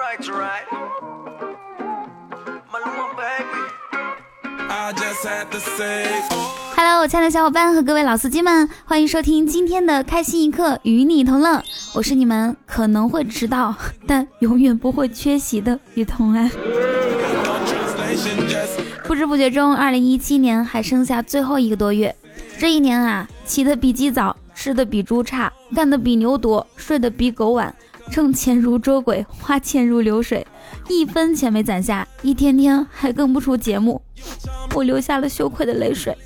Hello， 我亲爱的小伙伴和各位老司机们，欢迎收听今天的开心一刻，与你同乐。我是你们可能会迟到，但永远不会缺席的雨桐安。不知不觉中，2017年还剩下最后一个多月。这一年啊，起得比鸡早，吃得比猪差，干得比牛多，睡得比狗晚，挣钱如捉鬼，花钱如流水，一分钱没攒下，一天天还更不出节目，我流下了羞愧的泪水。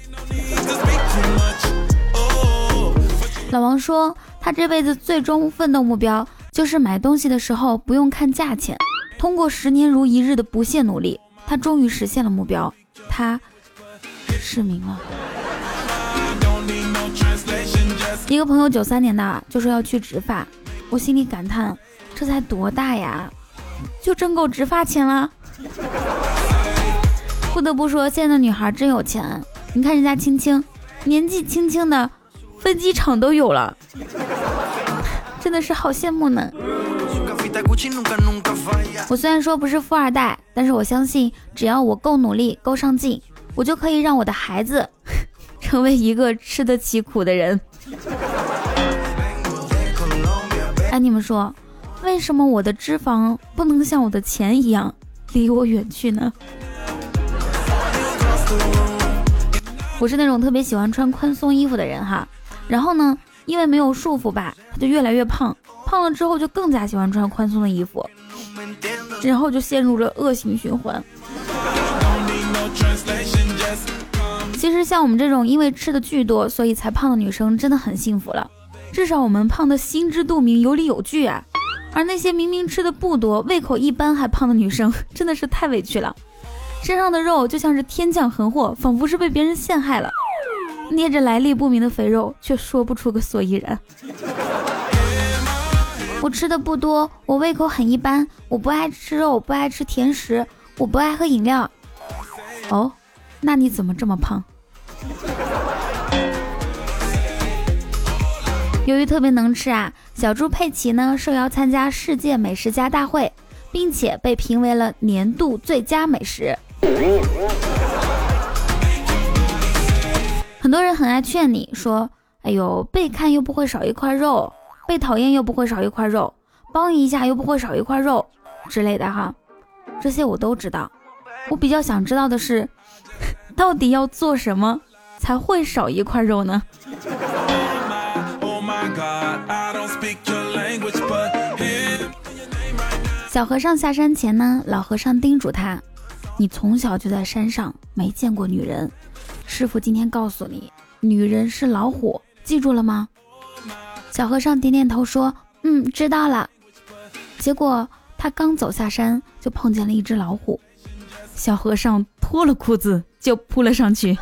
老王说，他这辈子最终奋斗目标就是买东西的时候不用看价钱。通过10年如一日的不懈努力，他终于实现了目标，他失明了。一个朋友93年的就说要去植发，我心里感叹，这才多大呀，就挣够植发钱了。不得不说，现在的女孩真有钱，你看人家青青，年纪轻轻的飞机场都有了，真的是好羡慕呢。我虽然说不是富二代，但是我相信只要我够努力够上进，我就可以让我的孩子成为一个吃得起苦的人。哎，你们说为什么我的脂肪不能像我的钱一样离我远去呢？我是那种特别喜欢穿宽松衣服的人哈，然后呢，因为没有束缚吧，他就越来越胖，胖了之后就更加喜欢穿宽松的衣服，然后就陷入了恶性循环。其实像我们这种因为吃的巨多所以才胖的女生真的很幸福了，至少我们胖的心知肚明，有理有据啊。而那些明明吃的不多，胃口一般还胖的女生真的是太委屈了，身上的肉就像是天降横祸，仿佛是被别人陷害了，捏着来历不明的肥肉却说不出个所以然。我吃的不多，我胃口很一般，我不爱吃肉，不爱吃甜食，我不爱喝饮料。哦，那你怎么这么胖？由于特别能吃啊，小猪佩奇呢受邀参加世界美食家大会，并且被评为了年度最佳美食。很多人很爱劝你说，哎呦，被看又不会少一块肉，被讨厌又不会少一块肉，帮一下又不会少一块肉之类的哈，这些我都知道。我比较想知道的是，到底要做什么才会少一块肉呢？小和尚下山前呢，老和尚叮嘱他，你从小就在山上，没见过女人，师父今天告诉你，女人是老虎，记住了吗？小和尚点点头说，知道了。结果他刚走下山就碰见了一只老虎，小和尚脱了裤子就扑了上去。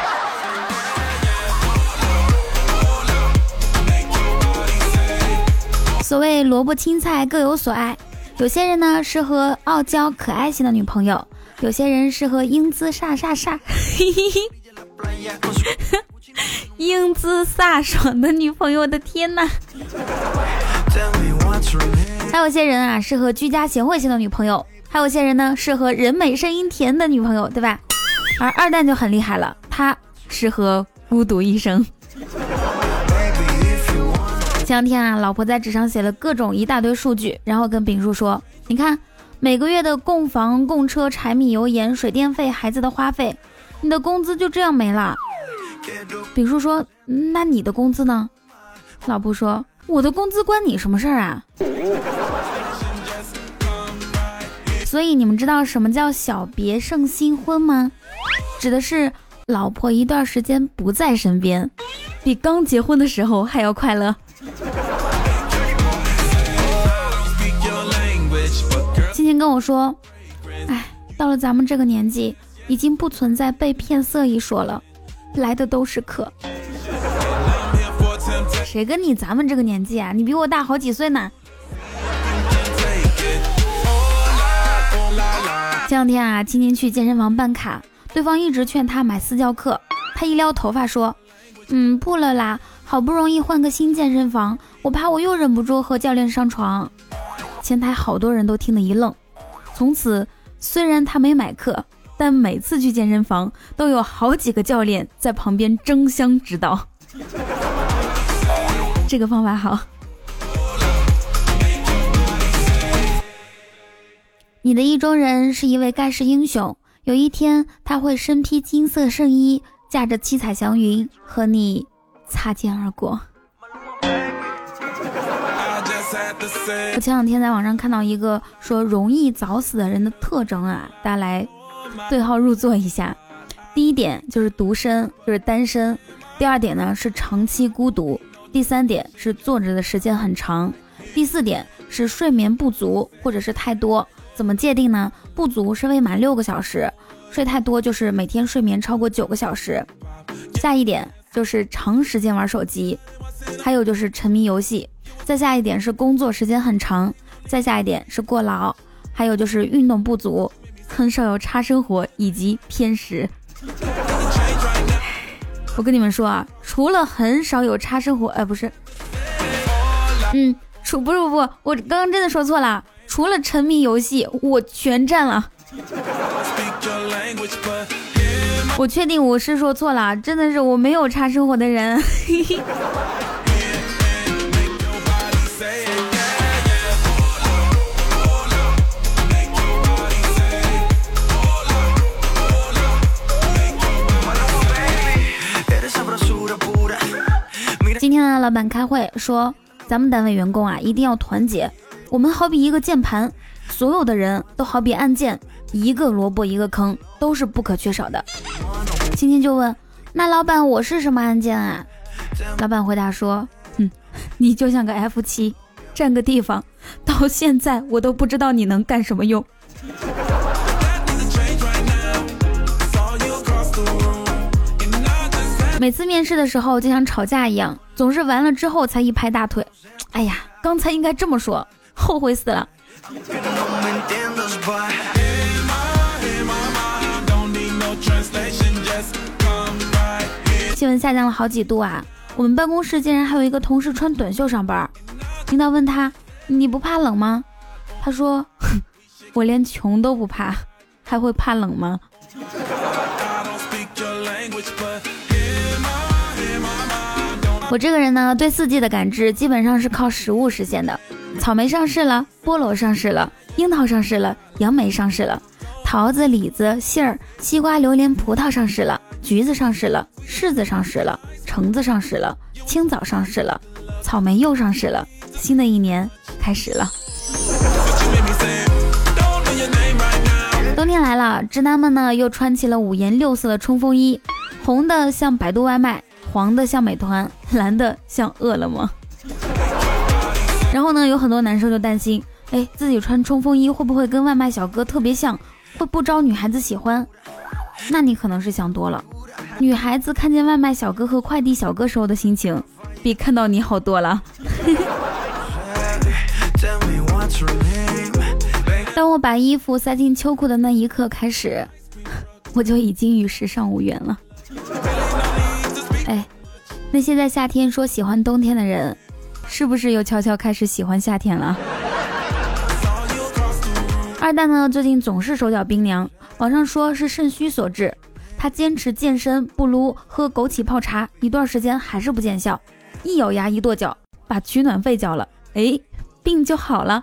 所谓萝卜青菜各有所爱，有些人呢适合傲娇可爱型的女朋友，有些人适合英姿飒英姿飒爽的女朋友，我的天哪！还有些人啊适合居家贤惠型的女朋友，还有些人呢适合人美声音甜的女朋友，对吧？而二蛋就很厉害了，他适合孤独一生。前两天啊，老婆在纸上写了各种一大堆数据，然后跟丙叔说，你看每个月的供房供车柴米油盐水电费孩子的花费，你的工资就这样没了。丙叔说，那你的工资呢？老婆说，我的工资关你什么事儿啊？所以你们知道什么叫小别胜新婚吗？指的是老婆一段时间不在身边，比刚结婚的时候还要快乐。今天跟我说，哎，到了咱们这个年纪，已经不存在被骗色一说了，来的都是客。谁跟你咱们这个年纪啊？你比我大好几岁呢。前两天啊，青青去健身房办卡，对方一直劝他买私教课，他一撩头发说，不了啦，好不容易换个新健身房，我怕我又忍不住和教练上床。 前台好多人都听得一愣。从此虽然他没买课，但每次去健身房都有好几个教练在旁边争相指导。这个方法好。你的意中人是一位盖世英雄，有一天他会身披金色圣衣，驾着七彩祥云和你擦肩而过。我前两天在网上看到一个说容易早死的人的特征啊，大家来对号入座一下。第一点就是独身，就是单身；第二点呢是长期孤独；第三点是坐着的时间很长；第四点是睡眠不足或者是太多。怎么界定呢？不足是未满6个小时，睡太多就是每天睡眠超过9个小时。下一点就是长时间玩手机，还有就是沉迷游戏。再下一点是工作时间很长，再下一点是过劳，还有就是运动不足，很少有差生活以及偏食。我跟你们说啊，除了很少有差生活，不是，我刚刚真的说错了，除了沉迷游戏，我全占了。我确定我是说错了，真的是我没有差生活的人。今天呢，老板开会说，咱们单位员工啊一定要团结。我们好比一个键盘，所有的人都好比按键，一个萝卜一个坑，都是不可缺少的。青青就问，那老板我是什么按键啊？老板回答说，你就像个 F7， 占个地方，到现在我都不知道你能干什么用。每次面试的时候就像吵架一样，总是完了之后才一拍大腿，哎呀，刚才应该这么说，后悔死了。气温下降了好几度啊，我们办公室竟然还有一个同事穿短袖上班。领导问他，你不怕冷吗？他说，我连穷都不怕，还会怕冷吗？我这个人呢，对四季的感知基本上是靠食物实现的。草莓上市了，菠萝上市了，樱桃上市了，杨梅上市了，桃子、李子、杏儿、西瓜、榴莲、葡萄上市了，橘子上市了，柿子上市了，橙子上市了，青枣上市了，草莓又上市了。新的一年开始了。冬天来了，直男们呢又穿起了5颜6色的冲锋衣，红的像百度外卖，黄的像美团，蓝的像饿了么。然后呢，有很多男生就担心，自己穿冲锋衣会不会跟外卖小哥特别像，会不招女孩子喜欢？那你可能是想多了，女孩子看见外卖小哥和快递小哥时候的心情，比看到你好多了。当我把衣服塞进秋裤的那一刻开始，我就已经与时尚无缘了。那些在夏天说喜欢冬天的人，是不是又悄悄开始喜欢夏天了？二蛋呢，最近总是手脚冰凉，网上说是肾虚所致。他坚持健身不撸，喝枸杞泡茶，一段时间还是不见效，一咬牙一跺脚，把取暖费交了，病就好了。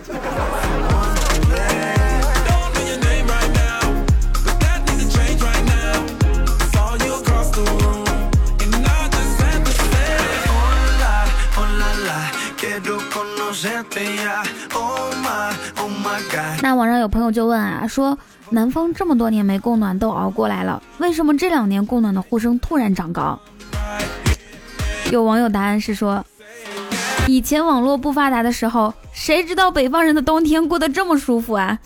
那网上有朋友就问啊，说南方这么多年没供暖都熬过来了，为什么这2年供暖的呼声突然长高？有网友答案是说，以前网络不发达的时候，谁知道北方人的冬天过得这么舒服啊？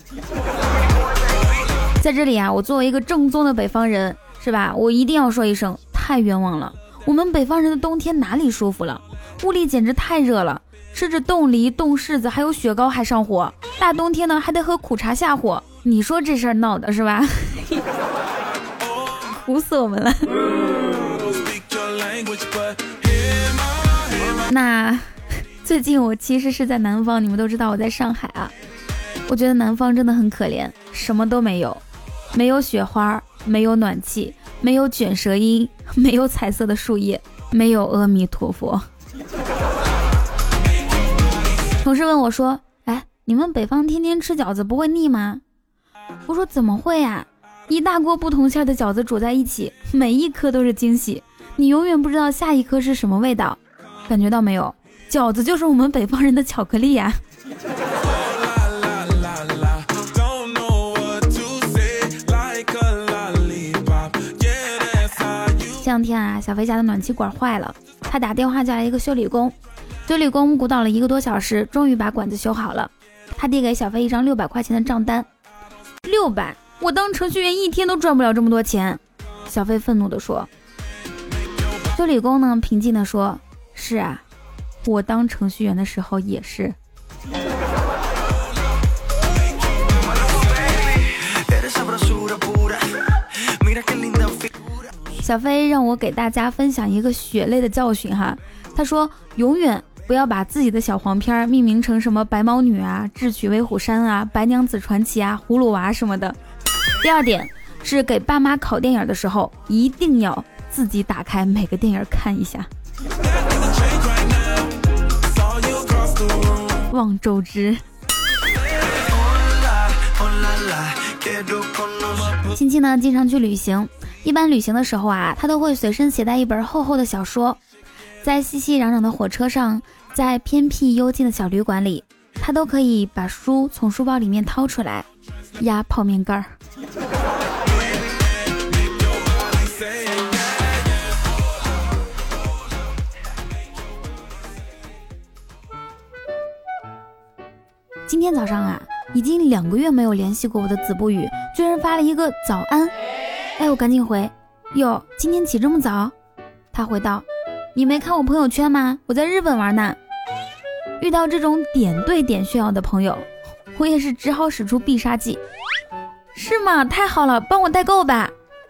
在这里啊，我作为一个正宗的北方人，是吧，我一定要说一声，太冤枉了。我们北方人的冬天哪里舒服了？屋里简直太热了，吃着冻梨、冻柿子还有雪糕还上火，大冬天呢还得喝苦茶下火，你说这事儿闹的是吧？苦死我们了。那最近我其实是在南方，你们都知道我在上海啊。我觉得南方真的很可怜，什么都没有，没有雪花，没有暖气，没有卷舌音，没有彩色的树叶，没有阿弥陀佛。同事问我说，哎，你们北方天天吃饺子不会腻吗？我说怎么会啊，一大锅不同馅的饺子煮在一起，每一颗都是惊喜，你永远不知道下一颗是什么味道。感觉到没有，饺子就是我们北方人的巧克力呀。这两天啊，小飞家的暖气管坏了，他打电话叫来一个修理工，修理工鼓捣了1个多小时，终于把管子修好了。他递给小飞一张600块钱的账单。600，我当程序员一天都赚不了这么多钱。小飞愤怒地说。修理工呢，平静地说，是啊，我当程序员的时候也是。小飞让我给大家分享一个血泪的教训哈，他说永远不要把自己的小黄片命名成什么白毛女啊、智取威虎山啊、白娘子传奇啊、葫芦娃什么的。第二点是给爸妈拷电影的时候，一定要自己打开每个电影看一下。望周知。亲戚呢经常去旅行，一般旅行的时候啊，他都会随身携带一本厚厚的小说，在熙熙攘攘的火车上，在偏僻幽静的小旅馆里，他都可以把书从书包里面掏出来压泡面干儿。今天早上啊，已经2个月没有联系过我的子不语，居然发了一个早安。哎，我赶紧回，哟，今天起这么早？他回道，你没看我朋友圈吗？我在日本玩呢。遇到这种点对点炫耀的朋友，我也是只好使出必杀技。是吗？太好了，帮我代购吧。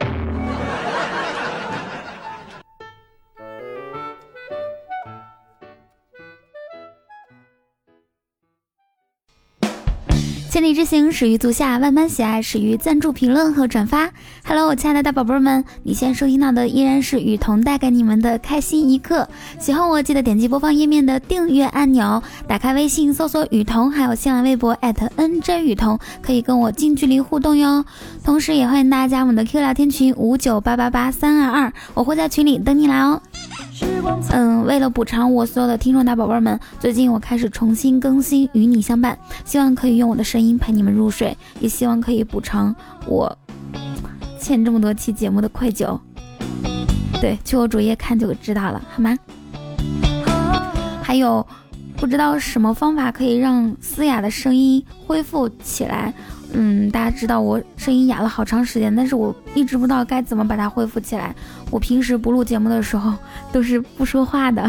千里之行始于足下，万般喜爱始于赞助、评论和转发。Hello， 我亲爱的大宝贝们，你现在收听到的依然是雨桐带给你们的开心一刻。喜欢我记得点击播放页面的订阅按钮，打开微信搜索雨桐，还有新浪微博@NJ 雨桐，可以跟我近距离互动哟。同时也欢迎大家加我们的 Q 聊天群598888322，我会在群里等你来哦。为了补偿我所有的听众大宝贝们，最近我开始重新更新与你相伴，希望可以用我的声音陪你们入睡，也希望可以补偿我欠这么多期节目的愧疚。对，去我主页看就知道了，好吗？还有不知道什么方法可以让思雅的声音恢复起来。大家知道我声音哑了好长时间，但是我一直不知道该怎么把它恢复起来。我平时不录节目的时候都是不说话的。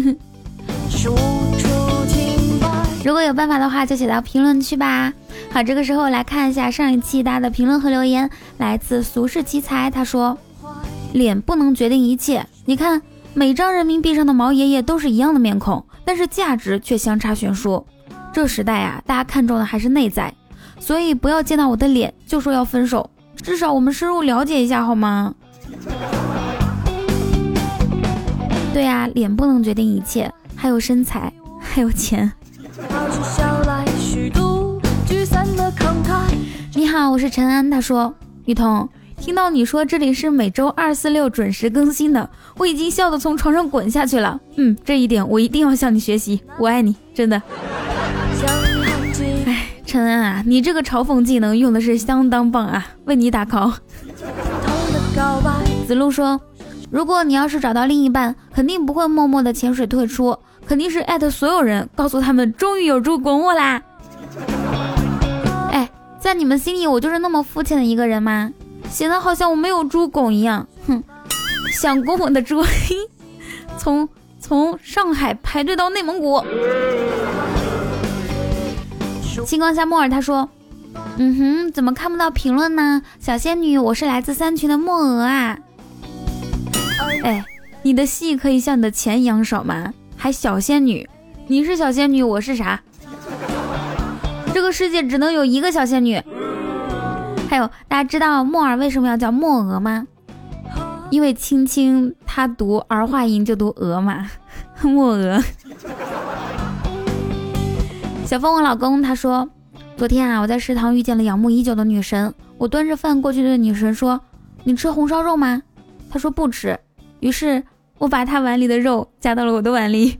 如果有办法的话就写到评论区吧。好，这个时候来看一下上一期大家的评论和留言，来自俗世奇才，他说脸不能决定一切，你看每张人民币上的毛爷爷都是一样的面孔，但是价值却相差悬殊。这时代啊，大家看重的还是内在，所以不要见到我的脸就说要分手，至少我们深入了解一下好吗？对啊，脸不能决定一切，还有身材，还有钱。你好，我是陈安。他说，雨桐，听到你说这里是每周2、4、6准时更新的，我已经笑得从床上滚下去了。这一点我一定要向你学习，我爱你，真的。哎，陈安啊，你这个嘲讽技能用的是相当棒啊，为你打 call。 子路说，如果你要是找到另一半，肯定不会默默的潜水退出，肯定是艾特所有人，告诉他们终于有猪滚我啦。哎，在你们心里我就是那么肤浅的一个人吗？显得好像我没有猪拱一样。想拱我的猪从上海排队到内蒙古。星光下莫尔他说，怎么看不到评论呢？小仙女，我是来自3群的莫鹅啊。哎，你的戏可以像你的钱一样少吗？还小仙女， 你是小仙女，我是啥？这个世界只能有一个小仙女。还有，大家知道莫尔为什么要叫莫鹅吗？因为青青他读儿化音就读鹅嘛，莫鹅。小凤问老公，他说昨天啊，我在食堂遇见了仰慕已久的女神，我端着饭过去对女神说，你吃红烧肉吗？她说不吃，于是我把她碗里的肉夹到了我的碗里。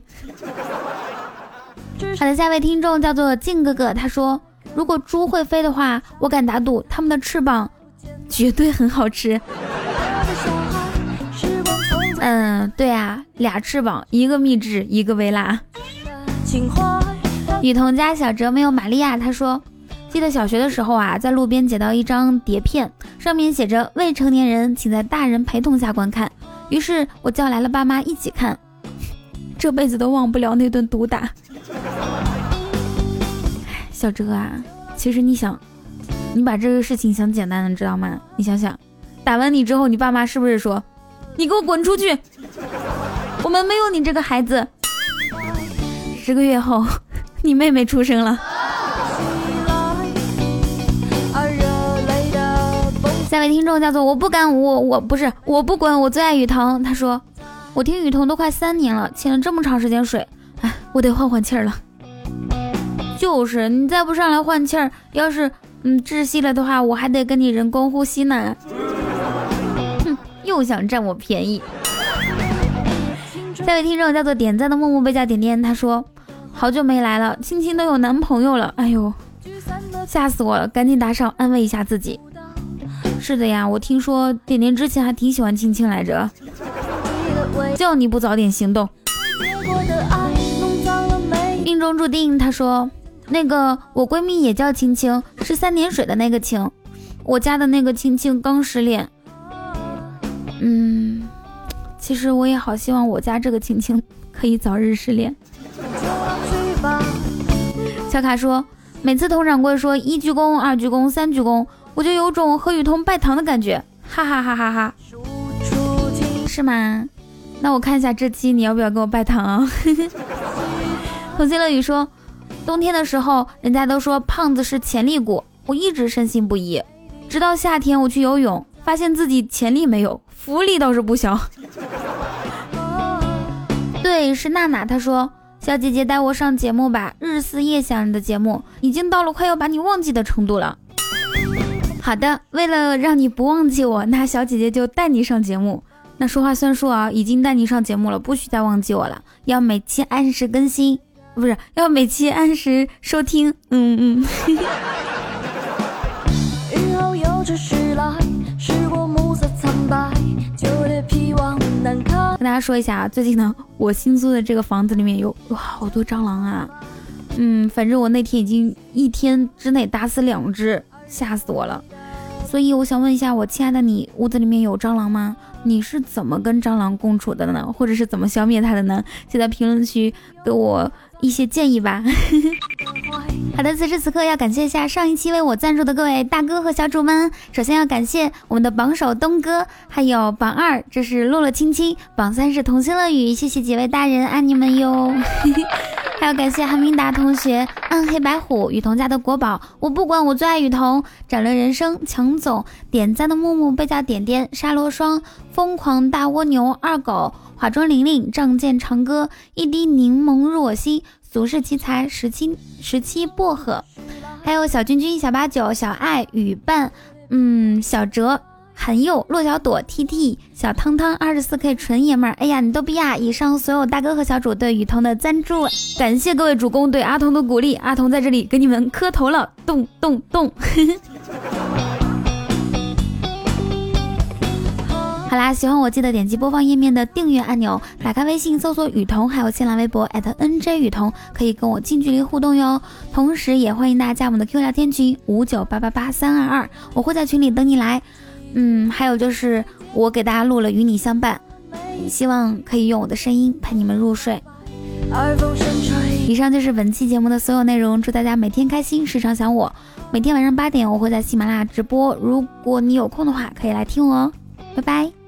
好的，下位听众叫做静哥哥，他说如果猪会飞的话，我敢打赌他们的翅膀绝对很好吃。对啊，俩翅膀，一个秘制，一个微辣。雨桐家小哲没有玛利亚，他说记得小学的时候啊，在路边捡到一张碟片，上面写着未成年人请在大人陪同下观看，于是我叫来了爸妈一起看，这辈子都忘不了那顿毒打。小哲啊，其实你把这个事情想简单的，知道吗？你想想，打完你之后，你爸妈是不是说你给我滚出去，我们没有你这个孩子。10个月后你妹妹出生了。下位听众叫做我不敢我不滚，我最爱雨桐。他说我听雨桐都快3年了，请了这么长时间水，我得换气儿了。就是你再不上来换气儿，要是窒息了的话，我还得跟你人工呼吸呢。又想占我便宜。下位听众叫做点赞的默默被叫点点，他说好久没来了，青青都有男朋友了，哎呦吓死我了，赶紧打赏安慰一下自己。是的呀，我听说点点之前还挺喜欢青青来着，叫你不早点行动。命中注定，他说那个我闺蜜也叫青青，是3点水的那个青，我家的那个青青刚失恋。其实我也好希望我家这个青青可以早日失恋。小卡说每次佟掌柜说1鞠躬2鞠躬3鞠躬，我就有种和雨桐拜堂的感觉，哈哈哈哈哈。是吗？那我看一下这期你要不要跟我拜堂啊？同心乐语说冬天的时候人家都说胖子是潜力股，我一直深信不疑，直到夏天我去游泳，发现自己潜力没有，浮力倒是不小。对，是娜娜，她说小姐姐带我上节目吧，日思夜想的节目，已经到了快要把你忘记的程度了。好的，为了让你不忘记我，那小姐姐就带你上节目。那说话算数啊，已经带你上节目了，不许再忘记我了，要每期按时更新，不是，要每期按时收听。跟大家说一下啊，最近呢，我新租的这个房子里面有好多蟑螂啊。反正我那天已经1天之内打死2只，吓死我了。所以我想问一下，我亲爱的你，屋子里面有蟑螂吗？你是怎么跟蟑螂共处的呢？或者是怎么消灭它的呢？就在评论区给我一些建议吧。好的，此时此刻要感谢一下上一期为我赞助的各位大哥和小主们。首先要感谢我们的榜首东哥，还有榜2这是洛洛青青，榜3是同心乐语，谢谢几位大人，爱你们哟。还要感谢韩明达同学、暗黑白虎、雨桐家的国宝，我不管，我最爱雨桐，斩论人生、强总、点赞的木木被叫点点、沙罗霜、疯狂大蜗牛、二狗、华中玲玲、仗剑长歌、一滴柠檬入我心、俗世奇才、17薄荷，还有小君君、小89、小爱、雨伴、小哲、韩佑、骆小朵、TT、小汤汤、24K 纯爷们儿，哎呀你都逼啊！以上所有大哥和小主对雨桐的赞助，感谢各位主公对阿童的鼓励，阿童在这里给你们磕头了，动动动。好啦，喜欢我记得点击播放页面的订阅按钮，打开微信搜索雨桐，还有新浪微博@NJ 雨桐，可以跟我近距离互动哟。同时也欢迎大家加我们的 Q 聊天群598888322，我会在群里等你来。还有就是我给大家录了与你相伴，希望可以用我的声音陪你们入睡。以上就是本期节目的所有内容，祝大家每天开心，时常想我。每天晚上8点我会在喜马拉雅直播，如果你有空的话可以来听我哦，拜拜。